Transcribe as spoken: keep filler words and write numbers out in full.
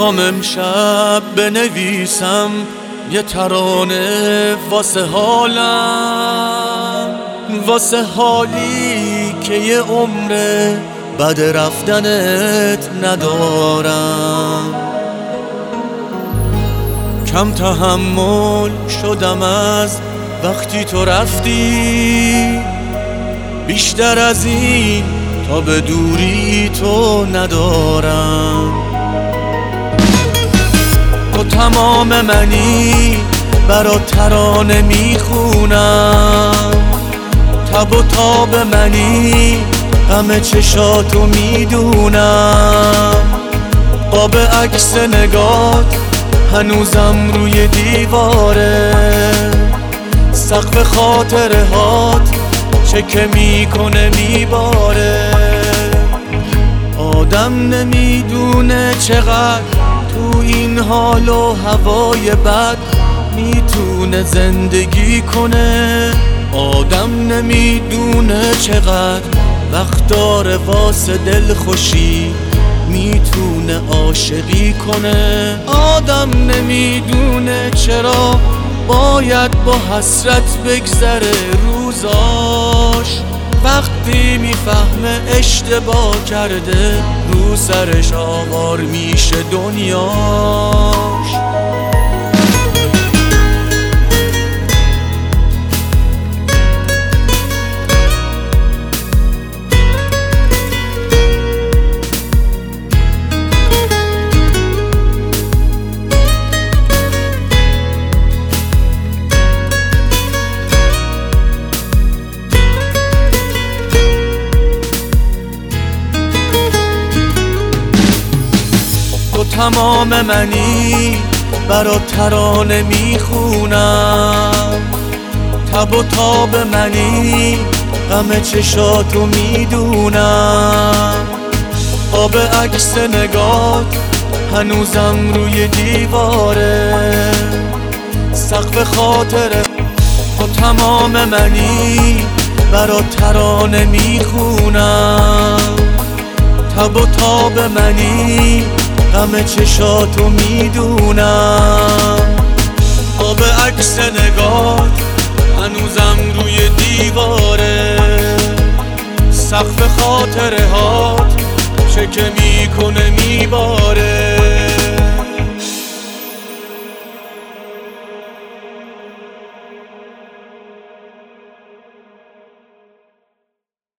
میخوام امشب بنویسم یه ترانه واسه حالم، واسه حالی که یه عمره بعد رفتنت ندارم. کم تحمل شدم از وقتی تو رفتی، بیشتر از این تا به دوری تو ندارم. تو تمام منی، برات ترانه میخونم. تب و تاب منی، غم چشاتو میدونم. قاب عکس نگات هنوزم روی دیواره، سقف خاطره هات چکه میکنه میباره. آدم نمیدونه چقدر تو این حال و هوای بد میتونه زندگی کنه. آدم نمیدونه چقدر وقت داره واسه دل خوشی میتونه عاشقی کنه. آدم نمیدونه چرا باید با حسرت بگذره روزاش، وقتی میفهمه اشتباه کرده رو سرش آوار میشه دنیاش. تو تمام منی، برات ترانه میخونم. تب و تاب منی، غم چشاتو میدونم. قاب عکس نگات هنوزم روی دیواره، سقف خاطره. تو تمام منی، برات ترانه میخونم. تب و تاب منی، غم چشاتو میدونم. قاب عکس نگات هنوزم روی دیواره، سقف خاطره هات چکه میکنه میباره.